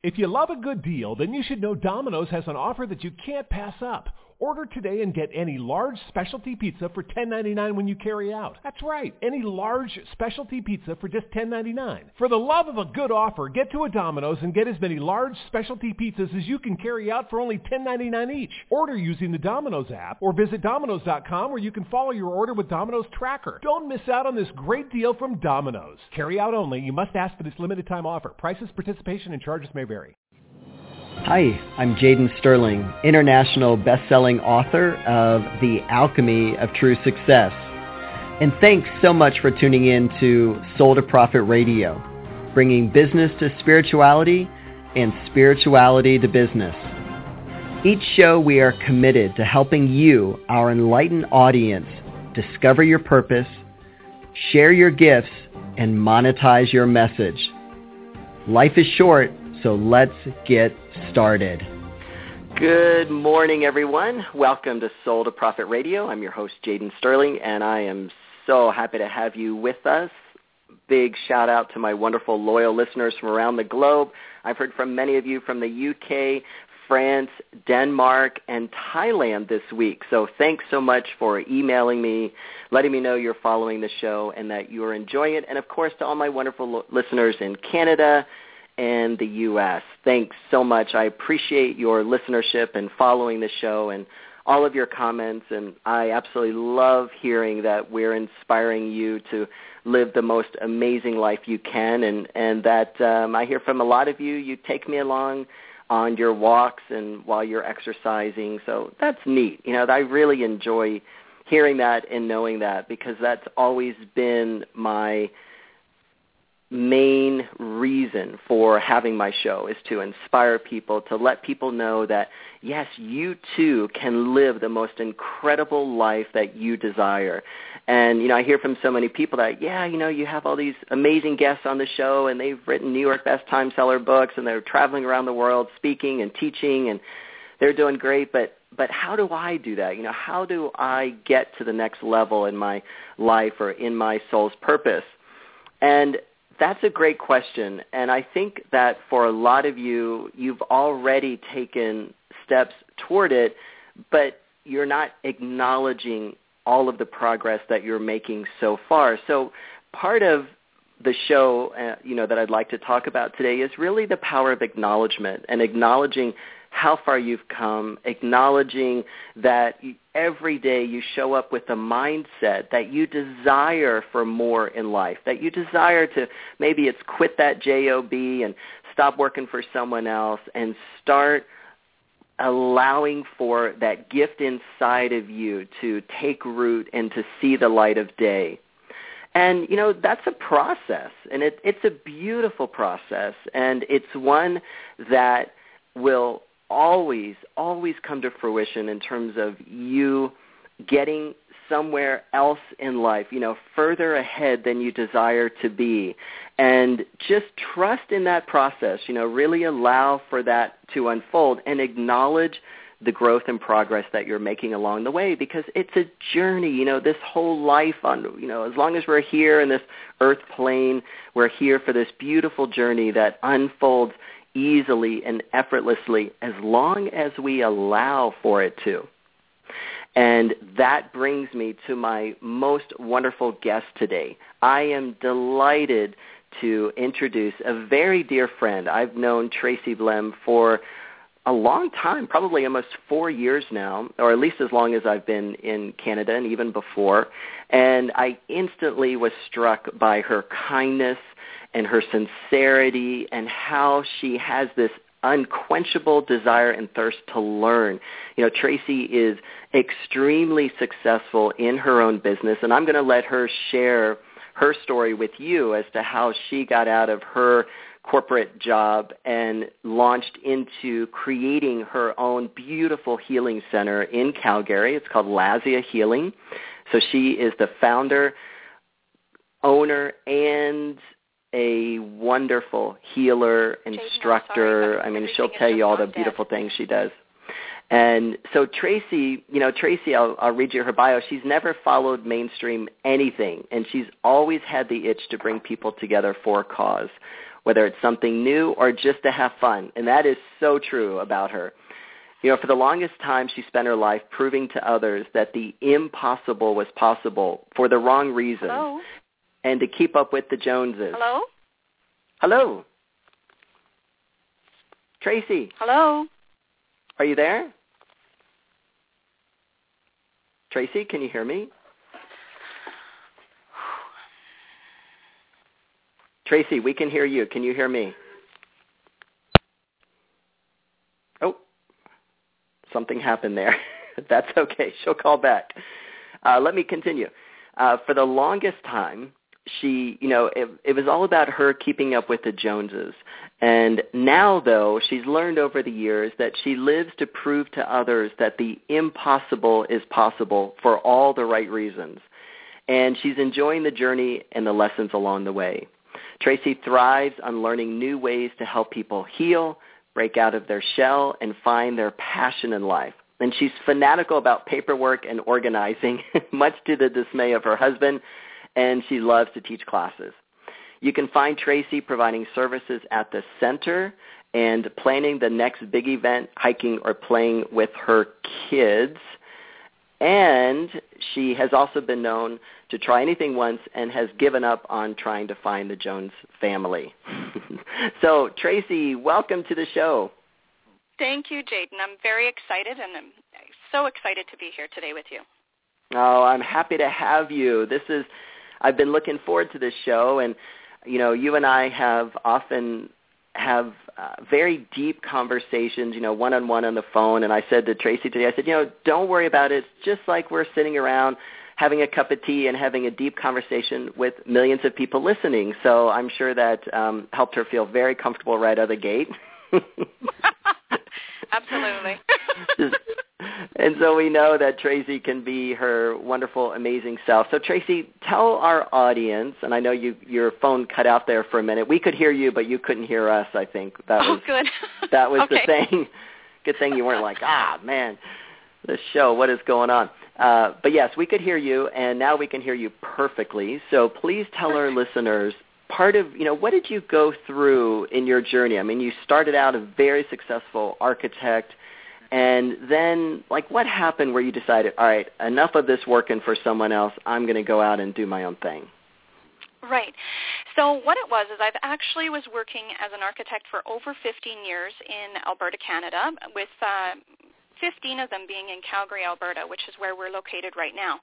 If you love a good deal, then you should know Domino's has an offer that you can't pass up. Order today and get any large specialty pizza for $10.99 when you carry out. That's right, any large specialty pizza for just $10.99. For the love of a good offer, get to a Domino's and get as many large specialty pizzas as you can carry out for only $10.99 each. Order using the Domino's app or visit Domino's.com where you can follow your order with Domino's Tracker. Don't miss out on this great deal from Domino's. Carry out only. You must ask for this limited time offer. Prices, participation, and charges may vary. Hi, I'm Jaden Sterling, international best-selling author of The Alchemy of True Success. And thanks so much for tuning in to Soul to Profit Radio, bringing business to spirituality and spirituality to business. Each show we are committed to helping you, our enlightened audience, discover your purpose, share your gifts, and monetize your message. Life is short, so let's get started. Good morning, everyone. Welcome to Soul to Profit Radio. I'm your host, Jaden Sterling, and I am so happy to have you with us. Big shout out to my wonderful loyal listeners from around the globe. I've heard from many of you from the UK, France, Denmark, and Thailand this week. So thanks so much for emailing me, letting me know you're following the show and that you are enjoying it. And, of course, to all my wonderful listeners in Canada and the U.S. Thanks so much. I appreciate your listenership and following the show and all of your comments, and I absolutely love hearing that we're inspiring you to live the most amazing life you can, and that I hear from a lot of you, you take me along on your walks and while you're exercising, so that's neat. You know, I really enjoy hearing that and knowing that because that's always been my main reason for having my show is to inspire people, to let people know that, yes, you too can live the most incredible life that you desire. And, you know, I hear from so many people that, yeah, you know, you have all these amazing guests on the show and they've written New York Best Time Seller books and they're traveling around the world speaking and teaching and they're doing great, but how do I do that? You know, how do I get to the next level in my life or in my soul's purpose? And that's a great question, and I think that for a lot of you, you've already taken steps toward it, but you're not acknowledging all of the progress that you're making so far. So part of the show, that I'd like to talk about today is really the power of acknowledgement and acknowledging how far you've come, acknowledging that every day you show up with a mindset that you desire for more in life, that you desire to, maybe it's quit that job and stop working for someone else and start allowing for that gift inside of you to take root and to see the light of day. And, you know, that's a process, and it's a beautiful process, and it's one that will always come to fruition in terms of you getting somewhere else in life, you know, further ahead than you desire to be. And just trust in that process, you know, really allow for that to unfold and acknowledge the growth and progress that you're making along the way, because it's a journey, you know, this whole life as long as we're here in this earth plane, we're here for this beautiful journey that unfolds easily and effortlessly as long as we allow for it to. And that brings me to my most wonderful guest today. I am delighted to introduce a very dear friend. I've known Tracy Blem for a long time, probably almost 4 years now, or at least as long as I've been in Canada and even before. And I instantly was struck by her kindness and her sincerity and how she has this unquenchable desire and thirst to learn. You know, Tracy is extremely successful in her own business, and I'm going to let her share her story with you as to how she got out of her corporate job and launched into creating her own beautiful healing center in Calgary. It's called Lazia Healing. So she is the founder, owner, and a wonderful healer, instructor. She'll tell you all the beautiful things she does. And so Tracy, I'll read you her bio. She's never followed mainstream anything, and she's always had the itch to bring people together for a cause. whether it's something new or just to have fun. And that is so true about her. For the longest time, she spent her life proving to others that the impossible was possible for the wrong reasons. Hello? And to keep up with the Joneses. Hello? Hello? Tracy? Hello? Are you there? Tracy, can you hear me? Tracy, we can hear you. Can you hear me? Oh, something happened there. That's okay. She'll call back. Let me continue. For the longest time, it was all about her keeping up with the Joneses. And now, though, she's learned over the years that she lives to prove to others that the impossible is possible for all the right reasons. And she's enjoying the journey and the lessons along the way. Tracy thrives on learning new ways to help people heal, break out of their shell, and find their passion in life. And she's fanatical about paperwork and organizing, much to the dismay of her husband, and she loves to teach classes. You can find Tracy providing services at the center and planning the next big event, hiking or playing with her kids. And she has also been known to try anything once and has given up on trying to find the Jones family. So, Tracy, welcome to the show. Thank you, Jaden. I'm very excited, and I'm so excited to be here today with you. Oh, I'm happy to have you. I've been looking forward to this show, and you and I have often have very deep conversations, one-on-one on the phone. And I said to Tracy today, I said, don't worry about it. It's just like we're sitting around having a cup of tea and having a deep conversation with millions of people listening. So I'm sure that helped her feel very comfortable right out of the gate. Absolutely. And so we know that Tracy can be her wonderful, amazing self. So Tracy, tell our audience, and I know your phone cut out there for a minute. We could hear you, but you couldn't hear us, I think. Good. That was okay. The thing. Good thing you weren't like, man, this show, what is going on? But yes, we could hear you, and now we can hear you perfectly. So please tell our listeners part of, what did you go through in your journey? I mean, you started out a very successful architect, and then, what happened where you decided, all right, enough of this working for someone else, I'm going to go out and do my own thing? Right. So what it was is I've actually was working as an architect for over 15 years in Alberta, Canada, with 15 of them being in Calgary, Alberta, which is where we're located right now.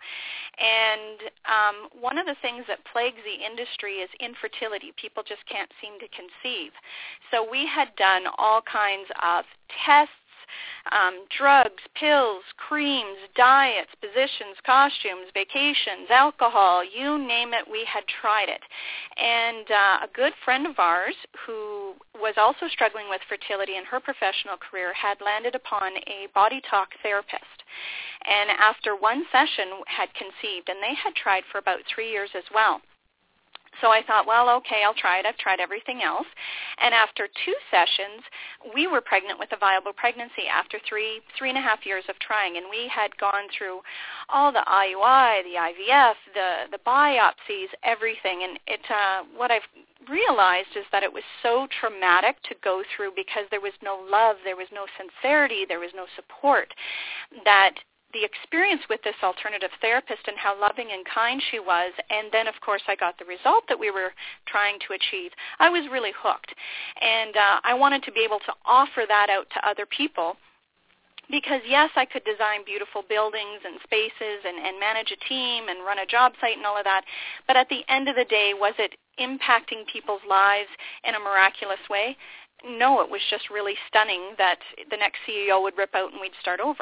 And one of the things that plagues the industry is infertility. People just can't seem to conceive. So we had done all kinds of tests, drugs, pills, creams, diets, positions, costumes, vacations, alcohol, you name it, we had tried it. And a good friend of ours who was also struggling with fertility in her professional career had landed upon a body talk therapist. And after one session had conceived, and they had tried for about 3 years as well. So I thought, well, okay, I'll try it. I've tried everything else. And after 2 sessions, we were pregnant with a viable pregnancy after three and a half years of trying. And we had gone through all the IUI, the IVF, the biopsies, everything. And what I've realized is that it was so traumatic to go through because there was no love, there was no sincerity, there was no support, that the experience with this alternative therapist and how loving and kind she was, and then, of course, I got the result that we were trying to achieve, I was really hooked. And I wanted to be able to offer that out to other people because, yes, I could design beautiful buildings and spaces and manage a team and run a job site and all of that, but at the end of the day, was it impacting people's lives in a miraculous way? No, it was just really stunning that the next CEO would rip out and we'd start over.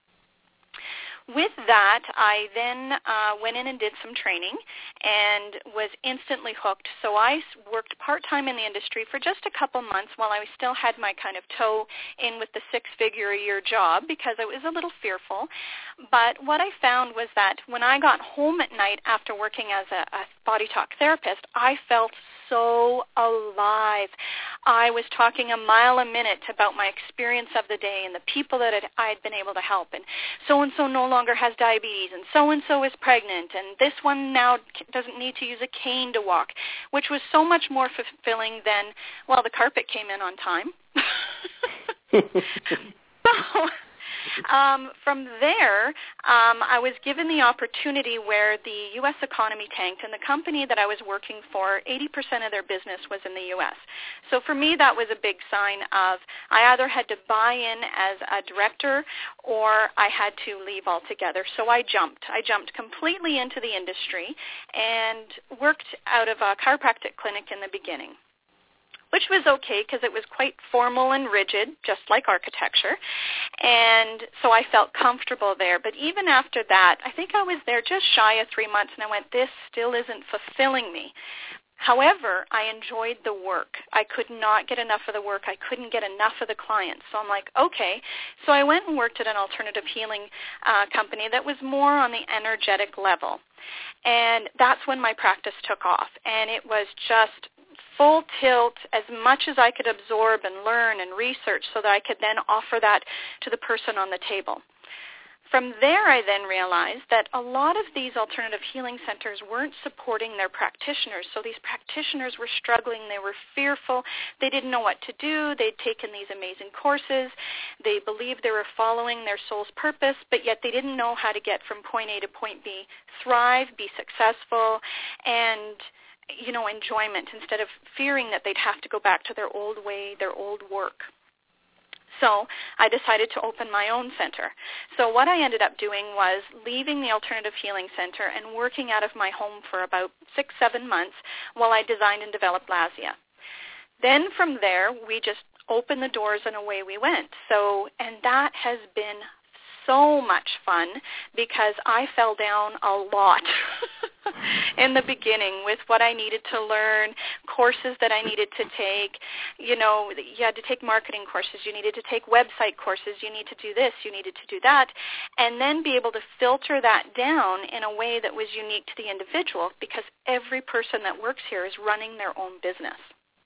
With that, I then went in and did some training and was instantly hooked. So I worked part-time in the industry for just a couple months while I still had my kind of toe in with the 6-figure-a-year job because I was a little fearful. But what I found was that when I got home at night after working as a body talk therapist, I felt so alive. I was talking a mile a minute about my experience of the day and the people that I'd been able to help. And so no longer has diabetes, and so is pregnant, and this one now doesn't need to use a cane to walk, which was so much more fulfilling than, well, the carpet came in on time. So from there, I was given the opportunity where the U.S. economy tanked, and the company that I was working for, 80% of their business was in the U.S. So for me, that was a big sign of I either had to buy in as a director or I had to leave altogether. So I jumped. I jumped completely into the industry and worked out of a chiropractic clinic in the beginning, which was okay because it was quite formal and rigid, just like architecture. And so I felt comfortable there. But even after that, I think I was there just shy of 3 months, and I went, this still isn't fulfilling me. However, I enjoyed the work. I could not get enough of the work. I couldn't get enough of the clients. So I'm like, okay. So I went and worked at an alternative healing company that was more on the energetic level. And that's when my practice took off. And it was just full tilt, as much as I could absorb and learn and research so that I could then offer that to the person on the table. From there, I then realized that a lot of these alternative healing centers weren't supporting their practitioners. So these practitioners were struggling. They were fearful. They didn't know what to do. They'd taken these amazing courses. They believed they were following their soul's purpose, but yet they didn't know how to get from point A to point B, thrive, be successful, and enjoyment, instead of fearing that they'd have to go back to their old way, their old work. So I decided to open my own center. So what I ended up doing was leaving the Alternative Healing Center and working out of my home for about 6-7 months while I designed and developed Lazia. Then from there, we just opened the doors and away we went. And that has been so much fun because I fell down a lot in the beginning with what I needed to learn, courses that I needed to take. You had to take marketing courses. You needed to take website courses. You need to do this. You needed to do that. And then be able to filter that down in a way that was unique to the individual, because every person that works here is running their own business.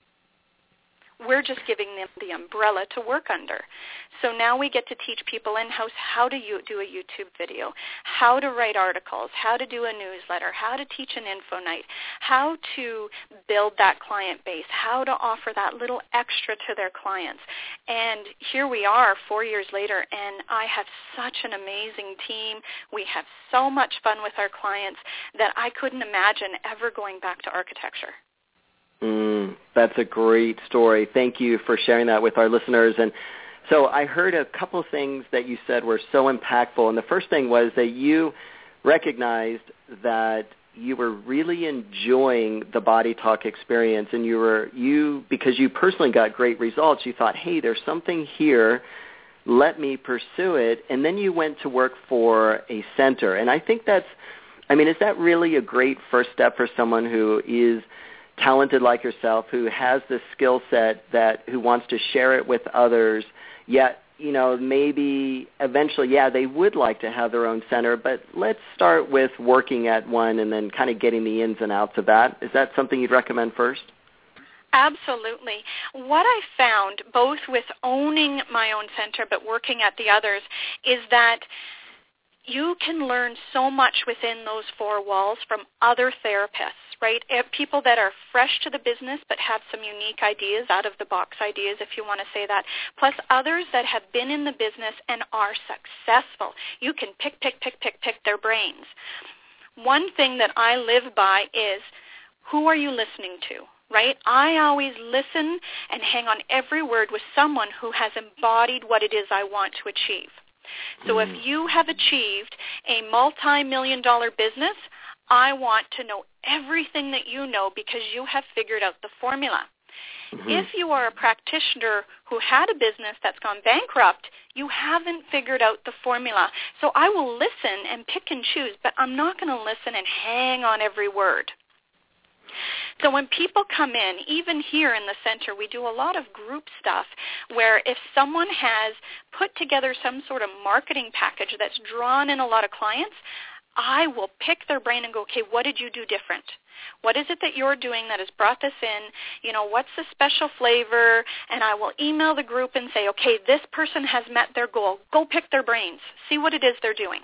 We're just giving them the umbrella to work under. So now we get to teach people in-house how to do a YouTube video, how to write articles, how to do a newsletter, how to teach an info night, how to build that client base, how to offer that little extra to their clients. And here we are 4 years later, and I have such an amazing team. We have so much fun with our clients that I couldn't imagine ever going back to architecture. That's a great story. Thank you for sharing that with our listeners. And so I heard a couple of things that you said were so impactful. And the first thing was that you recognized that you were really enjoying the Body Talk experience, and because you personally got great results, you thought, hey, there's something here. Let me pursue it. And then you went to work for a center. And I think is that really a great first step for someone who is talented like yourself, who has this skill set, who wants to share it with others, yet, maybe eventually, they would like to have their own center, but let's start with working at one and then kind of getting the ins and outs of that. Is that something you'd recommend first? Absolutely. What I found, both with owning my own center but working at the others, is that you can learn so much within those four walls from other therapists, right? People that are fresh to the business but have some unique ideas, out-of-the-box ideas, if you want to say that, plus others that have been in the business and are successful. You can pick their brains. One thing that I live by is, who are you listening to? Right? I always listen and hang on every word with someone who has embodied what it is I want to achieve. So if you have achieved a multi-million-dollar business, I want to know everything that you know because you have figured out the formula. If you are a practitioner who had a business that's gone bankrupt, you haven't figured out the formula. So I will listen and pick and choose, but I'm not going to listen and hang on every word. So when people come in, even here in the center, we do a lot of group stuff where if someone has put together some sort of marketing package that's drawn in a lot of clients, I will pick their brain and go, okay, what did you do different? What is it that you're doing that has brought this in? What's the special flavor? And I will email the group and say, okay, this person has met their goal. Go pick their brains. See what it is they're doing.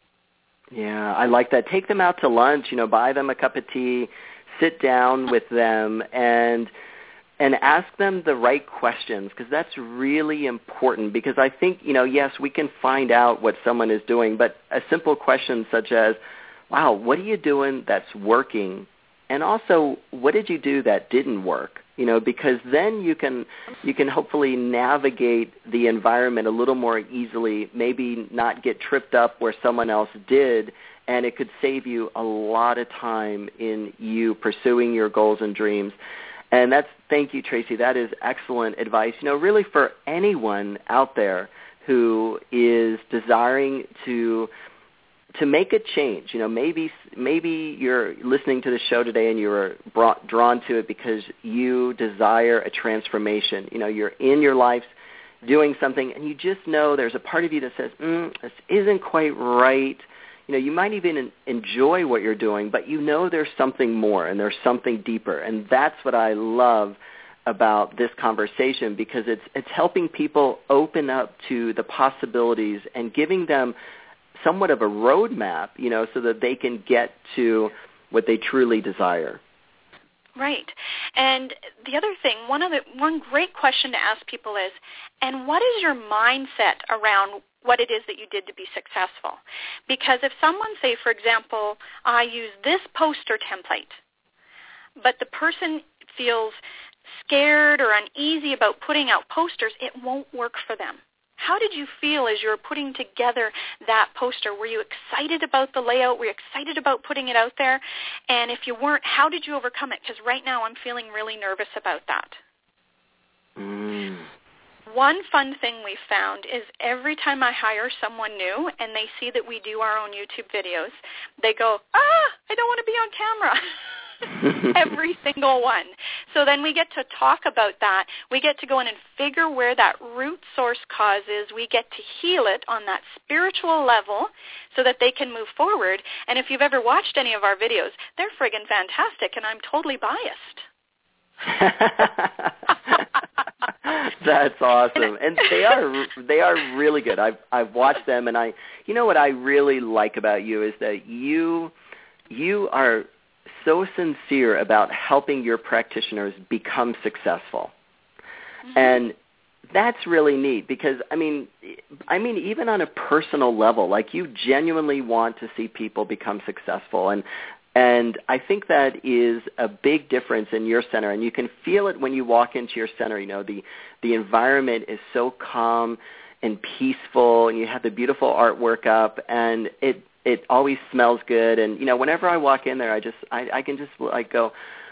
Yeah, I like that. Take them out to lunch, buy them a cup of tea, sit down with them, and ask them the right questions, because that's really important. Because I think, yes, we can find out what someone is doing, but a simple question such as, wow, what are you doing that's working? And also, what did you do that didn't work? Because then you can hopefully navigate the environment a little more easily, maybe not get tripped up where someone else did, and it could save you a lot of time in you pursuing your goals and dreams. And thank you, Tracy. That is excellent advice. Really for anyone out there who is desiring to make a change. Maybe you're listening to the show today and you were drawn to it because you desire a transformation. You're in your life doing something and you just know there's a part of you that says, this isn't quite right. You might even enjoy what you're doing, but there's something more and there's something deeper. And that's what I love about this conversation, because it's helping people open up to the possibilities and giving them somewhat of a roadmap, so that they can get to what they truly desire. Right. And the other thing, one great question to ask people is, and what is your mindset around what it is that you did to be successful? Because if someone, say, for example, I use this poster template, but the person feels scared or uneasy about putting out posters, it won't work for them. How did you feel as you were putting together that poster? Were you excited about the layout? Were you excited about putting it out there? And if you weren't, how did you overcome it? Because right now I'm feeling really nervous about that. One fun thing we found is every time I hire someone new and they see that we do our own YouTube videos, they go, I don't want to be on camera. Every single one. So then we get to talk about that. We get to go in and figure where that root source cause is. We get to heal it on that spiritual level so that they can move forward. And if you've ever watched any of our videos, they're friggin' fantastic, and I'm totally biased. That's awesome. And they are really good. I've watched them, and what I really like about you is that you are so sincere about helping your practitioners become successful. Mm-hmm. And that's really neat because, I mean, even on a personal level, like you genuinely want to see people become successful. And I think that is a big difference in your center. And you can feel it when you walk into your center. The environment is so calm and peaceful, and you have the beautiful artwork up, and it always smells good. And, whenever I walk in there, I can just like go,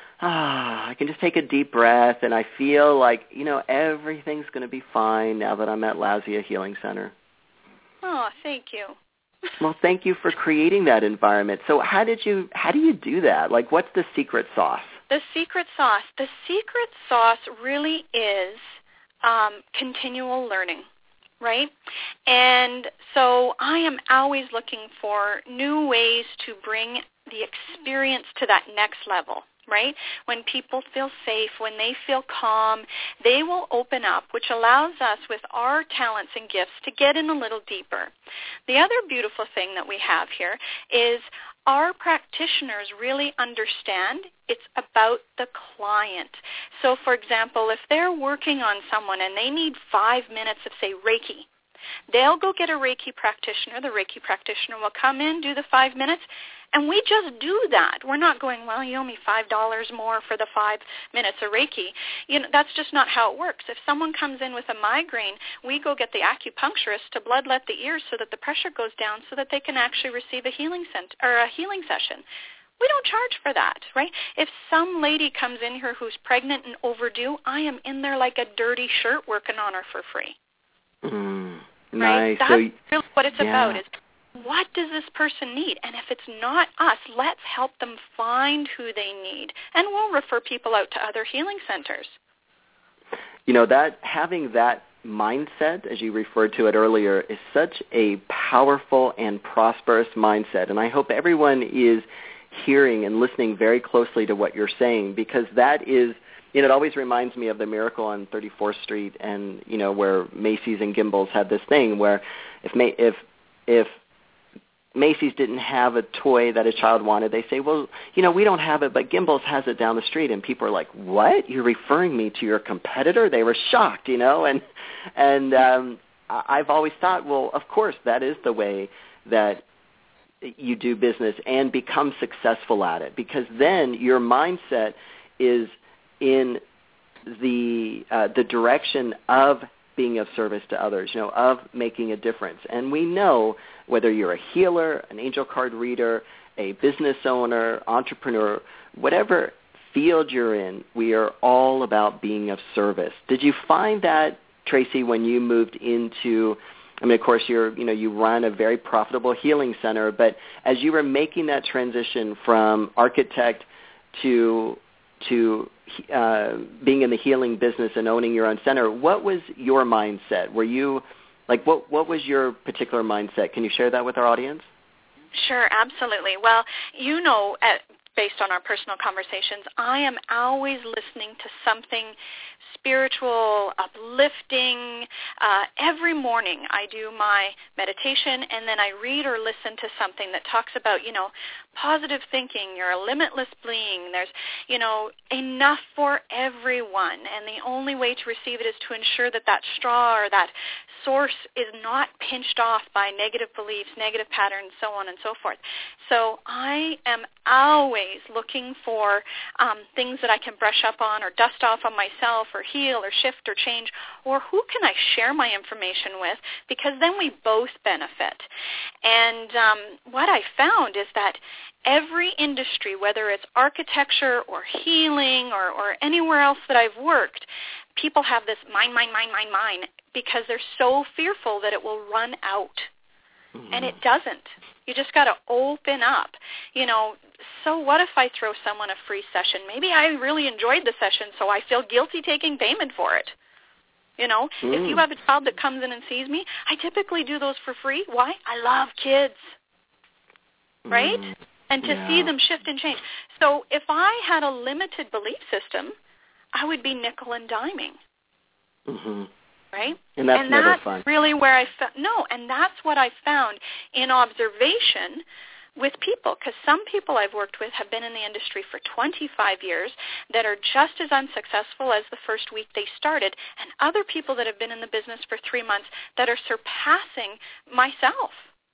I can just take a deep breath, and I feel like, everything's going to be fine now that I'm at Lazia Healing Center. Oh, thank you. Well, thank you for creating that environment. So how do you do that? Like, what's the secret sauce? The secret sauce really is continual learning. Right? And so I am always looking for new ways to bring the experience to that next level, right? When people feel safe, when they feel calm, they will open up, which allows us with our talents and gifts to get in a little deeper. The other beautiful thing that we have here is our practitioners really understand it's about the client. So, for example, if they're working on someone and they need 5 minutes of, say, Reiki, they'll go get a Reiki practitioner. The Reiki practitioner will come in, do the 5 minutes, and we just do that. We're not going, well, you owe me $5 more for the 5 minutes of Reiki. That's just not how it works. If someone comes in with a migraine, we go get the acupuncturist to bloodlet the ears so that the pressure goes down so that they can actually receive a healing session. We don't charge for that, right? If some lady comes in here who's pregnant and overdue, I am in there like a dirty shirt working on her for free. Nice. Right? That's really what it's about is, what does this person need? And if it's not us, let's help them find who they need. And we'll refer people out to other healing centers. That having that mindset, as you referred to it earlier, is such a powerful and prosperous mindset. And I hope everyone is hearing and listening very closely to what you're saying, because that is, it always reminds me of the Miracle on 34th Street, and where Macy's and Gimbels had this thing where if Macy's didn't have a toy that a child wanted, they say, well, we don't have it, but Gimbels has it down the street. And people are like, what? You're referring me to your competitor? They were shocked, and I've always thought, well, of course, that is the way that you do business and become successful at it, because then your mindset is in the direction of being of service to others, of making a difference. And we know whether you're a healer, an angel card reader, a business owner, entrepreneur, whatever field you're in, we are all about being of service. Did you find that, Tracy, when you moved into, of course, you run a very profitable healing center, but as you were making that transition from architect to being in the healing business and owning your own center, what was your mindset? Were you, what was your particular mindset? Can you share that with our audience? Sure, absolutely. Well, based on our personal conversations, I am always listening to something spiritual, uplifting. Every morning I do my meditation, and then I read or listen to something that talks about, positive thinking. You're a limitless being. There's, enough for everyone, and the only way to receive it is to ensure that that straw or that source is not pinched off by negative beliefs, negative patterns, so on and so forth. So I am always looking for things that I can brush up on or dust off on myself or heal or shift or change, or who can I share my information with, because then we both benefit. And what I found is that every industry, whether it's architecture or healing or anywhere else that I've worked, people have this mine, because they're so fearful that it will run out. Mm-hmm. And it doesn't. You just got to open up. So what if I throw someone a free session? Maybe I really enjoyed the session, so I feel guilty taking payment for it. If you have a child that comes in and sees me, I typically do those for free. Why? I love kids, right? And to see them shift and change. So if I had a limited belief system, I would be nickel and diming. Mm-hmm. Right? And that's never fun. Really where and that's what I found in observation with people, because some people I've worked with have been in the industry for 25 years that are just as unsuccessful as the first week they started, and other people that have been in the business for 3 months that are surpassing myself.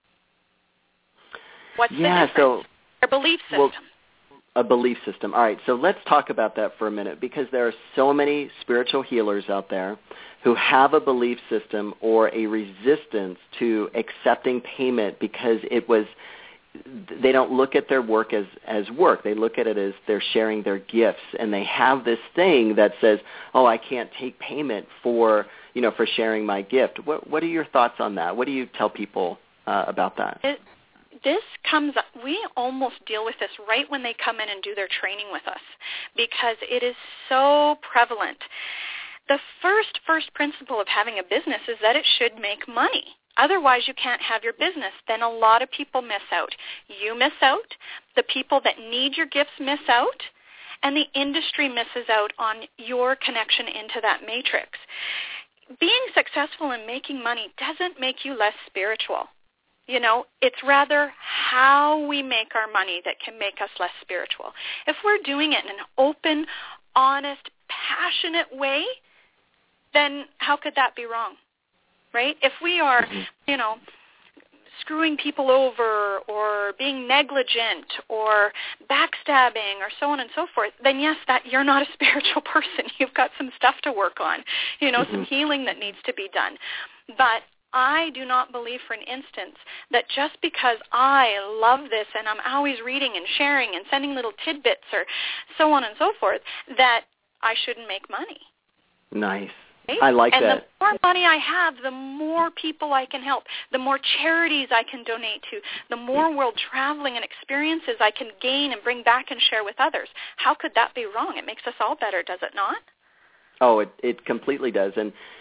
What's the difference? So their belief system. Well, a belief system. All right, so let's talk about that for a minute, because there are so many spiritual healers out there who have a belief system or a resistance to accepting payment because they don't look at their work as work. They look at it as they're sharing their gifts, and they have this thing that says, oh, I can't take payment for sharing my gift. What are your thoughts on that? What do you tell people about that? We almost deal with this right when they come in and do their training with us, because it is so prevalent. The first principle of having a business is that it should make money. Otherwise, you can't have your business. Then a lot of people miss out. You miss out. The people that need your gifts miss out. And the industry misses out on your connection into that matrix. Being successful and making money doesn't make you less spiritual. It's rather how we make our money that can make us less spiritual. If we're doing it in an open, honest, passionate way, then how could that be wrong, right? If we are, screwing people over or being negligent or backstabbing or so on and so forth, then yes, that you're not a spiritual person. You've got some stuff to work on, some healing that needs to be done. But I do not believe for an instance that just because I love this and I'm always reading and sharing and sending little tidbits or so on and so forth, that I shouldn't make money. Nice. I like that. And the more money I have, the more people I can help, the more charities I can donate to, the more world traveling and experiences I can gain and bring back and share with others. How could that be wrong? It makes us all better, does it not? Oh, it completely does. And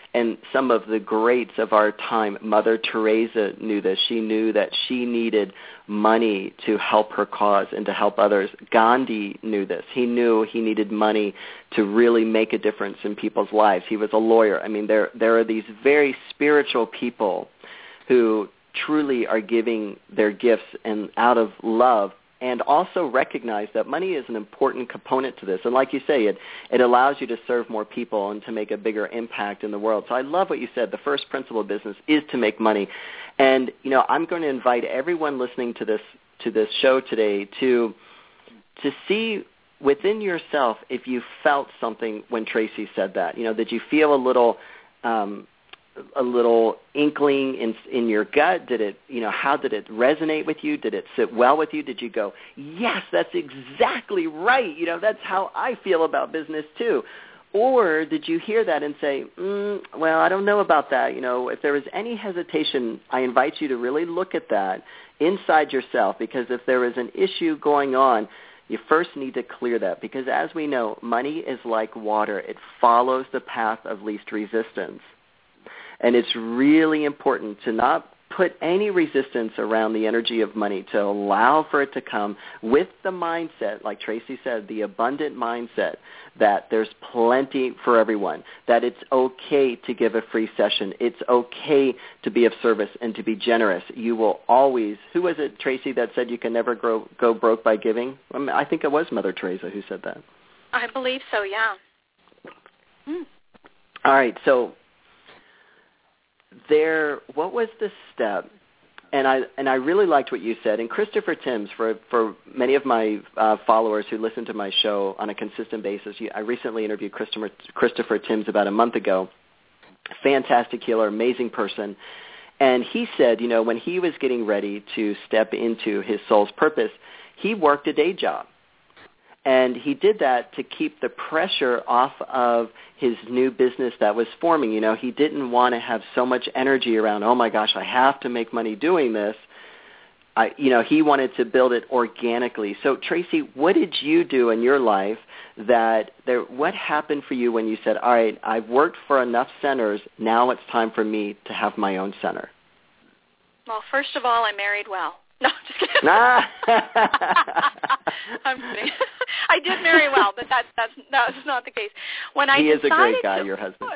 And some of the greats of our time, Mother Teresa knew this. She knew that she needed money to help her cause and to help others. Gandhi knew this. He knew he needed money to really make a difference in people's lives. He was a lawyer. I mean, there are these very spiritual people who truly are giving their gifts and out of love, and also recognize that money is an important component to this. And like you say, it allows you to serve more people and to make a bigger impact in the world. So I love what you said. The first principle of business is to make money. And, I'm going to invite everyone listening to this show today to see within yourself if you felt something when Tracy said that. Did you feel a little inkling in your gut? Did it, how did it resonate with you? Did it sit well with you? Did you go, yes, that's exactly right. That's how I feel about business too. Or did you hear that and say, well, I don't know about that. If there is any hesitation, I invite you to really look at that inside yourself, because if there is an issue going on, you first need to clear that, because as we know, money is like water. It follows the path of least resistance. And it's really important to not put any resistance around the energy of money, to allow for it to come with the mindset, like Tracy said, the abundant mindset that there's plenty for everyone, that it's okay to give a free session. It's okay to be of service and to be generous. You will always, who was it, Tracy, that said you can never go broke by giving? I think it was Mother Teresa who said that. I believe so, yeah. All right, so what was the step? And I really liked what you said. And Christopher Timms, for many of my followers who listen to my show on a consistent basis, I recently interviewed Christopher Timms about a month ago. Fantastic healer, amazing person. And he said, when he was getting ready to step into his soul's purpose, he worked a day job. And he did that to keep the pressure off of his new business that was forming. He didn't want to have so much energy around, oh my gosh, I have to make money doing this. He wanted to build it organically. So Tracy, what did you do in your life what happened for you when you said, all right, I've worked for enough centers, now it's time for me to have my own center? Well, first of all, I married well. No, just kidding. I'm kidding. I did marry well, but that's not the case. He is a great guy, your husband.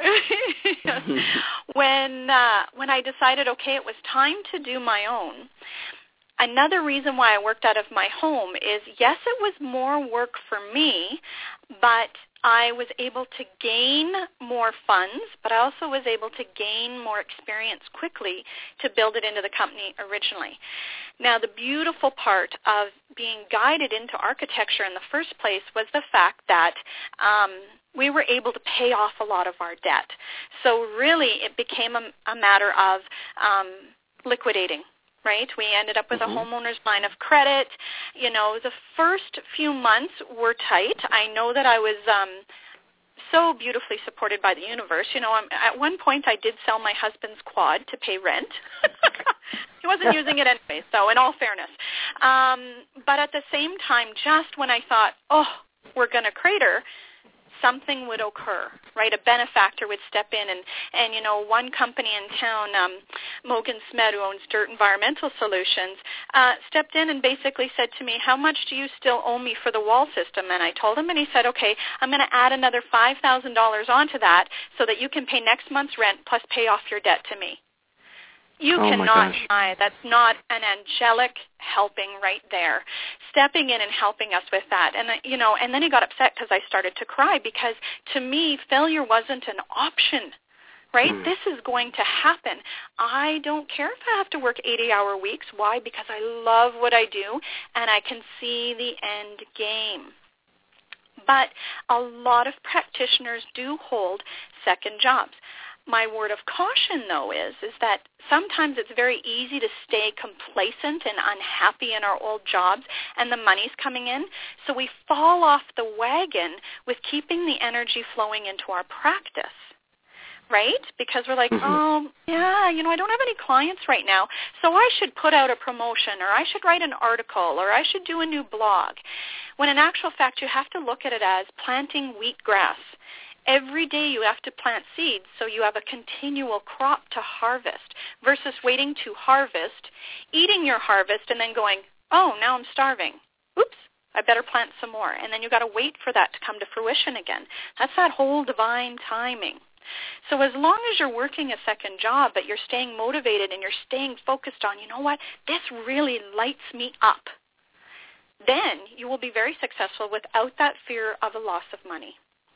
When I decided, okay, it was time to do my own. Another reason why I worked out of my home is, yes, it was more work for me, but I was able to gain more funds, but I also was able to gain more experience quickly to build it into the company originally. Now, the beautiful part of being guided into architecture in the first place was the fact that we were able to pay off a lot of our debt. So really it became a matter of liquidating. Right? We ended up with a homeowner's line of credit. The first few months were tight. I know that I was so beautifully supported by the universe. At one point I did sell my husband's quad to pay rent. He wasn't using it anyway, so in all fairness. But at the same time, just when I thought, we're going to crater, something would occur, right? A benefactor would step in, and one company in town, Mogan Smed, who owns Dirt Environmental Solutions, stepped in and basically said to me, how much do you still owe me for the wall system? And I told him, and he said, okay, I'm going to add another $5,000 onto that so that you can pay next month's rent plus pay off your debt to me. You cannot deny that's not an angelic helping right there, stepping in and helping us with that. And, and then he got upset because I started to cry, because to me, failure wasn't an option, right? This is going to happen. I don't care if I have to work 80-hour weeks. Why? Because I love what I do and I can see the end game. But a lot of practitioners do hold second jobs. My word of caution, though, is that sometimes it's very easy to stay complacent and unhappy in our old jobs, and the money's coming in. So we fall off the wagon with keeping the energy flowing into our practice, right? Because we're like, I don't have any clients right now, so I should put out a promotion, or I should write an article, or I should do a new blog. When in actual fact, you have to look at it as planting wheatgrass. Every day you have to plant seeds so you have a continual crop to harvest versus waiting to harvest, eating your harvest, and then going, oh, now I'm starving. Oops, I better plant some more. And then you've got to wait for that to come to fruition again. That's that whole divine timing. So as long as you're working a second job, but you're staying motivated and you're staying focused on, you know what, this really lights me up, then you will be very successful without that fear of a loss of money.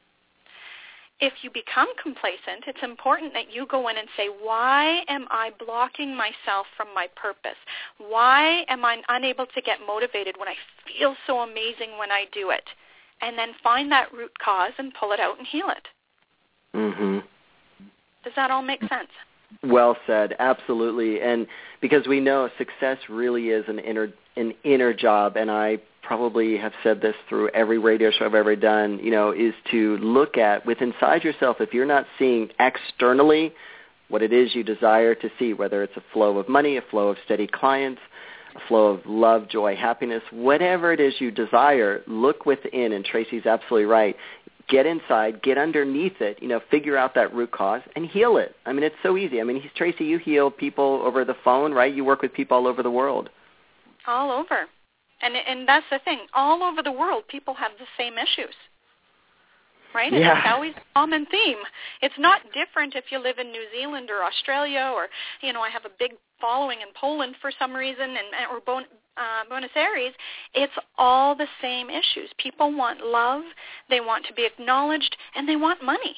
If you become complacent, it's important that you go in and say, why am I blocking myself from my purpose? Why am I unable to get motivated when I feel so amazing when I do it? And then find that root cause and pull it out and heal it. Mm-hmm. Does that all make sense? Well said, absolutely. And because we know success really is an inner job, and I probably have said this through every radio show I've ever done, is to look at with inside yourself, if you're not seeing externally what it is you desire to see, whether it's a flow of money, a flow of steady clients, a flow of love, joy, happiness, whatever it is you desire, look within, and Tracy's absolutely right. Get inside, get underneath it, figure out that root cause and heal it. I mean, it's so easy. I mean, Tracy, you heal people over the phone, right? You work with people all over the world. All over. And that's the thing. All over the world, people have the same issues, right? And yeah. It's always a common theme. It's not different if you live in New Zealand or Australia or, I have a big following in Poland for some reason or Buenos Aires. It's all the same issues. People want love, they want to be acknowledged, and they want money.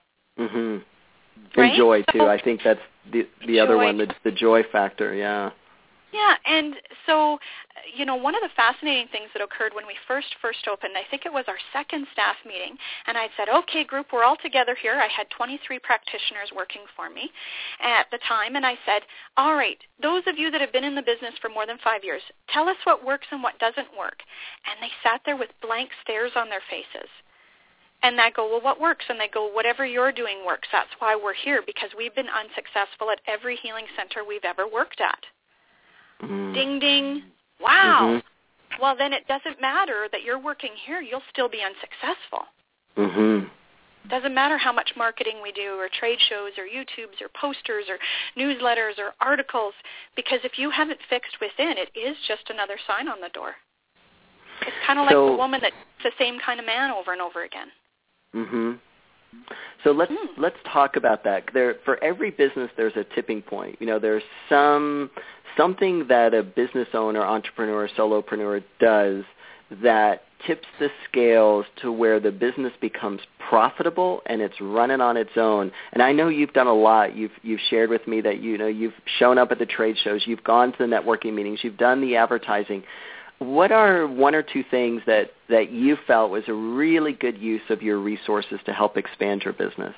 Mm-hmm. Right? And joy, too. So, I think that's the other one, the joy factor, yeah. Yeah, and so, one of the fascinating things that occurred when we first opened, I think it was our second staff meeting, and I said, okay, group, we're all together here. I had 23 practitioners working for me at the time, and I said, all right, those of you that have been in the business for more than 5 years, tell us what works and what doesn't work. And they sat there with blank stares on their faces. And I go, well, what works? And they go, whatever you're doing works. That's why we're here, because we've been unsuccessful at every healing center we've ever worked at. Mm-hmm. Ding, ding. Wow. Mm-hmm. Well, then it doesn't matter that you're working here. You'll still be unsuccessful. Mm-hmm. Doesn't matter how much marketing we do or trade shows or YouTubes or posters or newsletters or articles, because if you haven't fixed within, it is just another sign on the door. It's kind of like the woman that's the same kind of man over and over again. Mm-hmm. So let's talk about that. For every business, there's a tipping point. There's something that a business owner, entrepreneur, solopreneur does that tips the scales to where the business becomes profitable and it's running on its own. And I know you've done a lot. You've shared with me that you've shown up at the trade shows, you've gone to the networking meetings, you've done the advertising. What are one or two things that you felt was a really good use of your resources to help expand your business?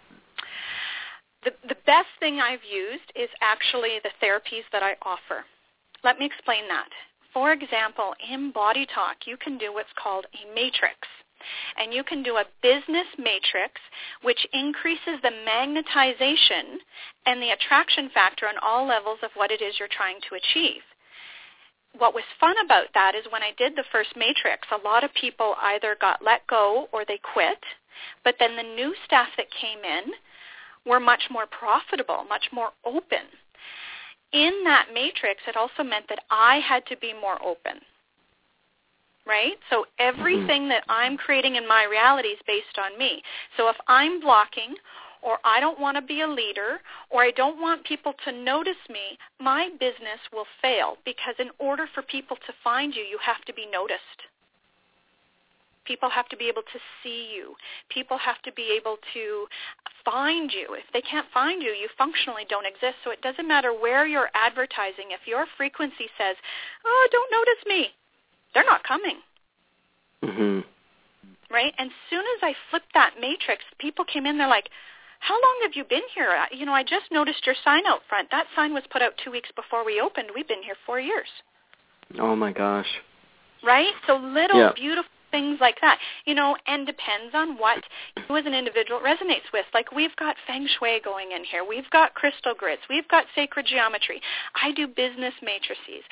The best thing I've used is actually the therapies that I offer. Let me explain that. For example, in Body Talk, you can do what's called a matrix. And you can do a business matrix, which increases the magnetization and the attraction factor on all levels of what it is you're trying to achieve. What was fun about that is when I did the first matrix, a lot of people either got let go or they quit, but then the new staff that came in were much more profitable, much more open. In that matrix, it also meant that I had to be more open, right? So everything that I'm creating in my reality is based on me. So if I'm blocking, or I don't want to be a leader, or I don't want people to notice me, my business will fail, because in order for people to find you, you have to be noticed. People have to be able to see you. People have to be able to find you. If they can't find you, you functionally don't exist. So it doesn't matter where you're advertising. If your frequency says, oh, don't notice me, they're not coming. Mm-hmm. Right? And as soon as I flipped that matrix, people came in, they're like, how long have you been here? I just noticed your sign out front. That sign was put out 2 weeks before we opened. We've been here 4 years. Oh, my gosh. Right? So little beautiful things like that, and depends on what you as an individual resonates with. Like, we've got Feng Shui going in here. We've got crystal grids. We've got sacred geometry. I do business matrices.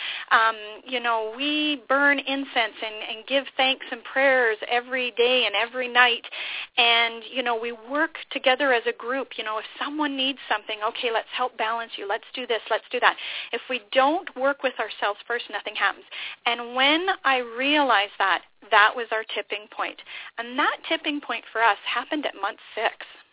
We burn incense and give thanks and prayers every day and every night. And, we work together as a group. If someone needs something, okay, let's help balance you. Let's do this. Let's do that. If we don't work with ourselves first, nothing happens. And when I realized that was our tipping point. And that tipping point for us happened at month 6.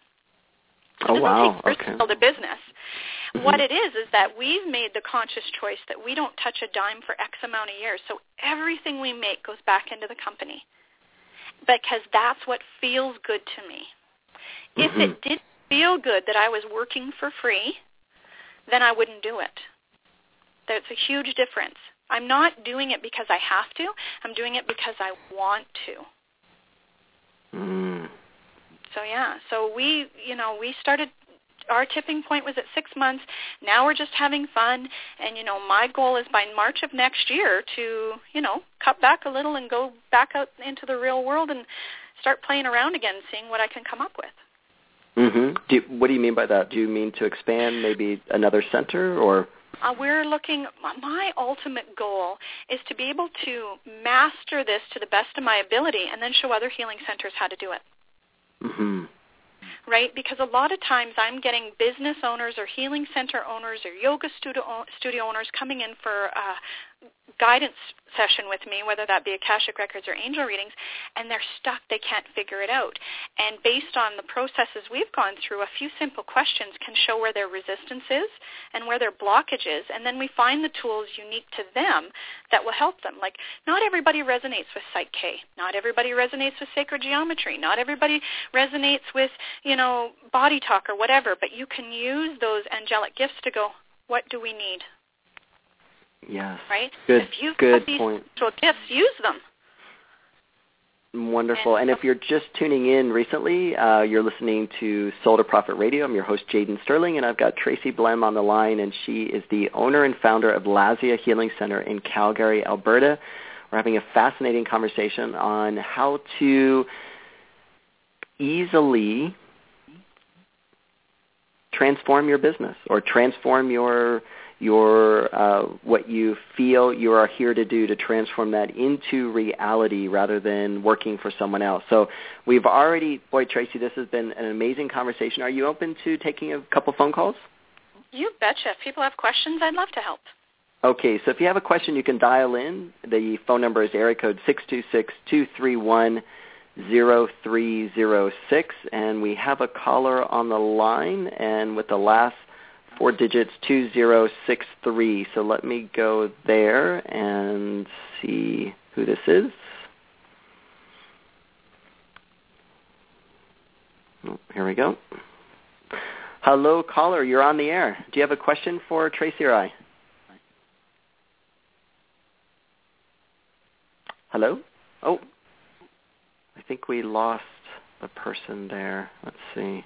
Oh, wow. Okay. To build a business. Mm-hmm. What it is that we've made the conscious choice that we don't touch a dime for X amount of years. So everything we make goes back into the company because that's what feels good to me. If it didn't feel good that I was working for free, then I wouldn't do it. That's a huge difference. I'm not doing it because I have to. I'm doing it because I want to. So, yeah. So we started, our tipping point was at 6 months. Now we're just having fun. And, my goal is by March of next year to, cut back a little and go back out into the real world and start playing around again, seeing what I can come up with. Mm-hmm. What do you mean by that? Do you mean to expand maybe another center or? We're looking, my ultimate goal is to be able to master this to the best of my ability and then show other healing centers how to do it. Mm-hmm. Right? Because a lot of times I'm getting business owners or healing center owners or yoga studio owners coming in for a guidance session with me, whether that be Akashic Records or angel readings, and they're stuck. They can't figure it out. And based on the processes we've gone through, a few simple questions can show where their resistance is and where their blockage is, and then we find the tools unique to them that will help them. Like, not everybody resonates with Psych K. Not everybody resonates with sacred geometry. Not everybody resonates with, body talk or whatever, but you can use those angelic gifts to go, what do we need? Yes. Right? Good, if you've good got these point. Gifts, use them. Wonderful. And if you're just tuning in recently, you're listening to Soul to Profit Radio. I'm your host, Jaden Sterling, and I've got Tracy Blem on the line, and she is the owner and founder of Lazia Healing Center in Calgary, Alberta. We're having a fascinating conversation on how to easily transform your business or transform your what you feel you are here to do, to transform that into reality rather than working for someone else. So we've already, Tracy, this has been an amazing conversation. Are you open to taking a couple phone calls? You betcha. If people have questions, I'd love to help. Okay, so if you have a question, you can dial in. The phone number is area code 626-231-0306, and we have a caller on the line, and with the last 4 digits, 2063. So let me go there and see who this is. Oh, here we go. Hello, caller. You're on the air. Do you have a question for Tracy or I? Hello? Oh, I think we lost a person there. Let's see.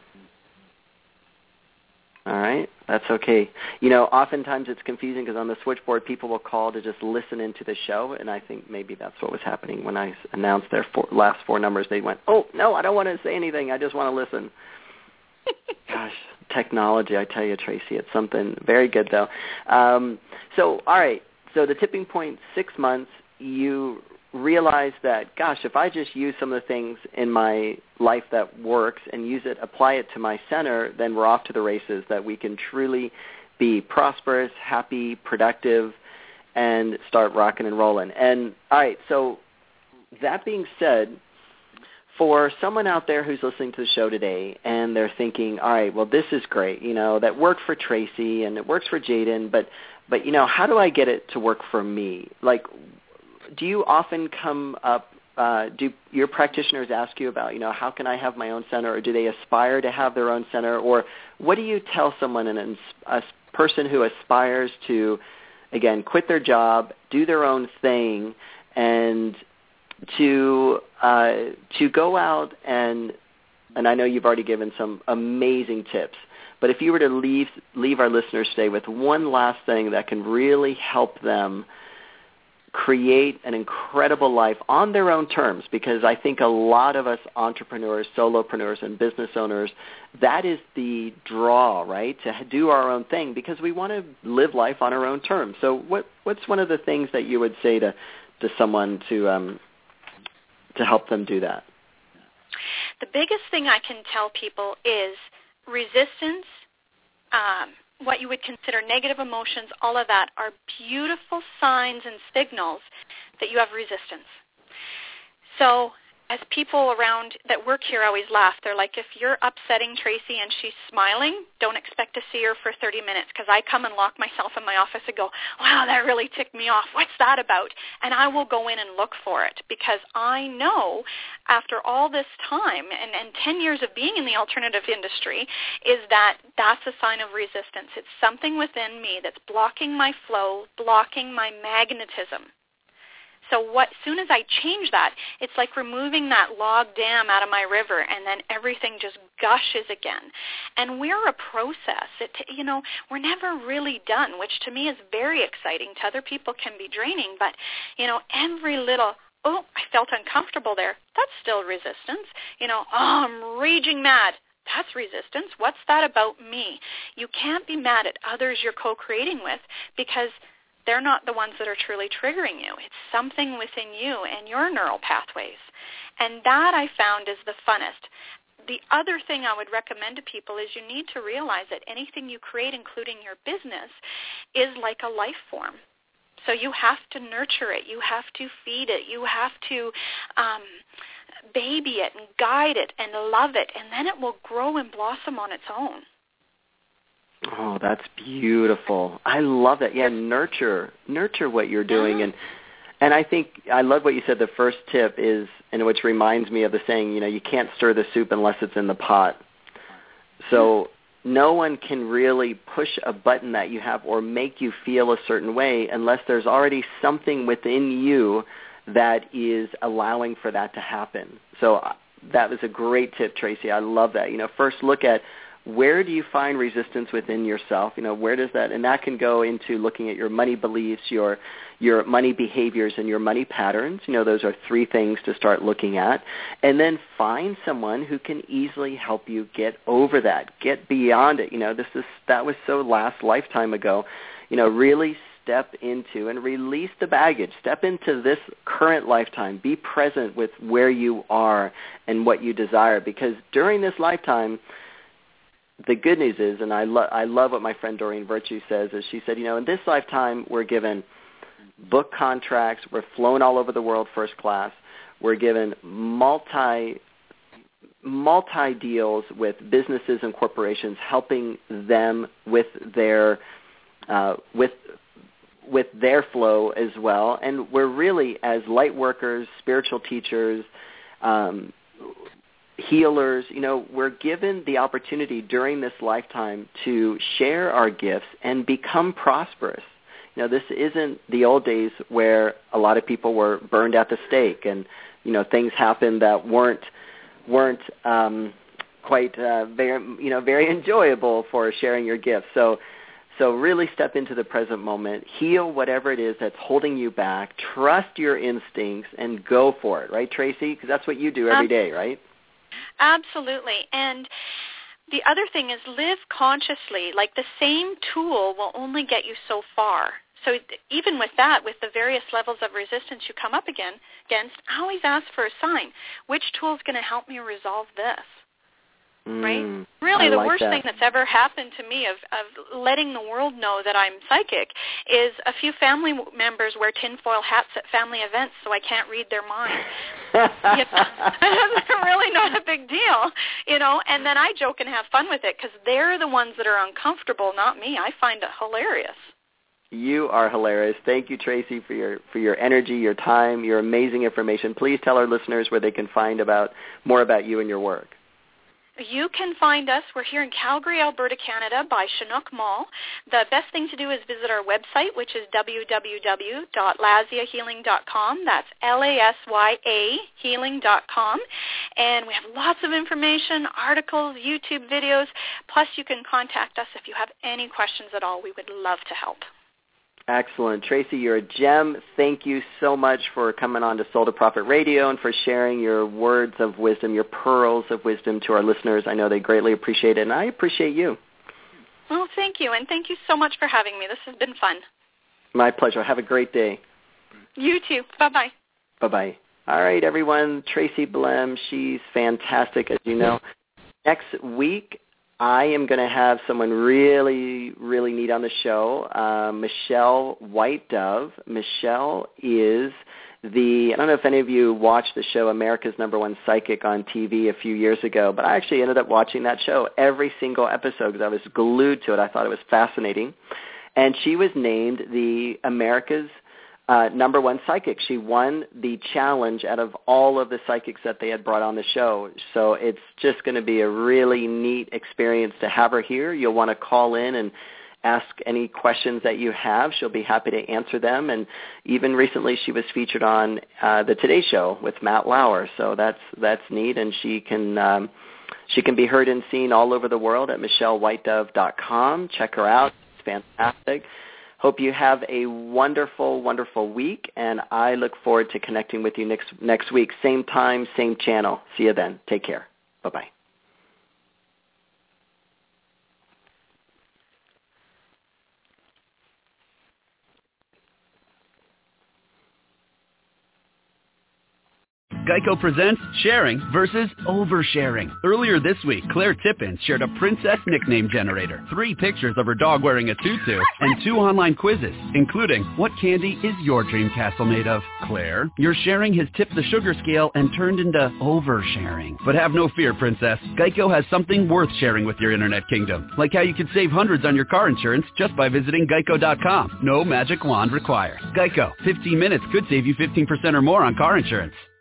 All right, that's okay. Oftentimes it's confusing because on the switchboard people will call to just listen into the show, and I think maybe that's what was happening when I announced their last 4 numbers. They went, oh, no, I don't want to say anything. I just want to listen. Gosh, technology, I tell you, Tracy, it's something very good, though. All right, so the tipping point, 6 months, you realize that, gosh, if I just use some of the things in my life that works and apply it to my center, then we're off to the races, that we can truly be prosperous, happy, productive, and start rocking and rolling. And, all right, so that being said, for someone out there who's listening to the show today and they're thinking, all right, well, this is great, that worked for Tracy and it works for Jaden, but how do I get it to work for me? Like, do you often come up, do your practitioners ask you about, how can I have my own center, or do they aspire to have their own center? Or what do you tell someone, a person who aspires to, again, quit their job, do their own thing, and to go out and I know you've already given some amazing tips, but if you were to leave our listeners today with one last thing that can really help them create an incredible life on their own terms, because I think a lot of us entrepreneurs, solopreneurs, and business owners, that is the draw, right, to do our own thing because we want to live life on our own terms. So what's one of the things that you would say to someone to help them do that? The biggest thing I can tell people is resistance, what you would consider negative emotions, all of that are beautiful signs and signals that you have resistance. So as people around that work here always laugh, they're like, if you're upsetting Tracy and she's smiling, don't expect to see her for 30 minutes because I come and lock myself in my office and go, wow, that really ticked me off. What's that about? And I will go in and look for it because I know after all this time and 10 years of being in the alternative industry is that that's a sign of resistance. It's something within me that's blocking my flow, blocking my magnetism. So soon as I change that, it's like removing that log dam out of my river, and then everything just gushes again. And we're a process. We're never really done, which to me is very exciting. To other people can be draining, but, every little, oh, I felt uncomfortable there, that's still resistance. Oh, I'm raging mad. That's resistance. What's that about me? You can't be mad at others you're co-creating with because they're not the ones that are truly triggering you. It's something within you and your neural pathways. And that I found is the funnest. The other thing I would recommend to people is you need to realize that anything you create, including your business, is like a life form. So you have to nurture it. You have to feed it. You have to baby it and guide it and love it, and then it will grow and blossom on its own. Oh, that's beautiful. I love that. Yeah, nurture what you're doing. And I think I love what you said. The first tip is, and which reminds me of the saying, you can't stir the soup unless it's in the pot. So no one can really push a button that you have or make you feel a certain way unless there's already something within you that is allowing for that to happen. So that was a great tip, Tracy. I love that. First look at where do you find resistance within yourself? Where does that, and that can go into looking at your money beliefs, your money behaviors, and your money patterns. Those are 3 things to start looking at. And then find someone who can easily help you get over that, get beyond it. That was so last lifetime ago. Really step into and release the baggage. Step into this current lifetime. Be present with where you are and what you desire, because during this lifetime, the good news is, and I love what my friend Doreen Virtue says, is she said, in this lifetime we're given book contracts, we're flown all over the world first class, we're given multi deals with businesses and corporations, helping them with their with their flow as well. And we're really, as light workers, spiritual teachers, healers, we're given the opportunity during this lifetime to share our gifts and become prosperous. This isn't the old days where a lot of people were burned at the stake and, things happened that weren't quite very enjoyable for sharing your gifts. So really step into the present moment, heal whatever it is that's holding you back, trust your instincts, and go for it, right, Tracy? Because that's what you do every day, right? Absolutely. And the other thing is live consciously. Like the same tool will only get you so far. So even with that, with the various levels of resistance you come up against, always ask for a sign. Which tool is going to help me resolve this? Right? Really, the worst thing that's ever happened to me of letting the world know that I'm psychic is a few family members wear tinfoil hats at family events so I can't read their mind. It's really not a big deal, and then I joke and have fun with it because they're the ones that are uncomfortable, not me. I find it hilarious. You are hilarious. Thank you, Tracy, for your energy, your time, your amazing information. Please tell our listeners where they can find more about you and your work. You can find us. We're here in Calgary, Alberta, Canada, by Chinook Mall. The best thing to do is visit our website, which is www.lasyahealing.com. That's LASYA healing.com. And we have lots of information, articles, YouTube videos. Plus, you can contact us if you have any questions at all. We would love to help. Excellent. Tracy, you're a gem. Thank you so much for coming on to Soul to Profit Radio and for sharing your words of wisdom, your pearls of wisdom to our listeners. I know they greatly appreciate it, and I appreciate you. Oh, thank you, and thank you so much for having me. This has been fun. My pleasure. Have a great day. You too. Bye-bye. Bye-bye. All right, everyone. Tracy Blem, she's fantastic, as you know. Next week, I am going to have someone really, really neat on the show, Michelle White Dove. Michelle is I don't know if any of you watched the show America's #1 Psychic on TV a few years ago, but I actually ended up watching that show every single episode because I was glued to it. I thought it was fascinating. And she was named the America's #1 Psychic. She won the challenge out of all of the psychics that they had brought on the show. So it's just going to be a really neat experience to have her here. You'll want to call in and ask any questions that you have. She'll be happy to answer them. And even recently she was featured on the Today Show with Matt Lauer. So that's neat. And she can be heard and seen all over the world at michellewhitedove.com. Check her out. It's fantastic. Hope you have a wonderful, wonderful week, and I look forward to connecting with you next week. Same time, same channel. See you then. Take care. Bye-bye. Geico presents sharing versus oversharing. Earlier this week, Claire Tippins shared a princess nickname generator, 3 pictures of her dog wearing a tutu, and 2 online quizzes, including, what candy is your dream castle made of? Claire, your sharing has tipped the sugar scale and turned into oversharing. But have no fear, princess. Geico has something worth sharing with your internet kingdom, like how you could save hundreds on your car insurance just by visiting geico.com. No magic wand required. Geico, 15 minutes could save you 15% or more on car insurance.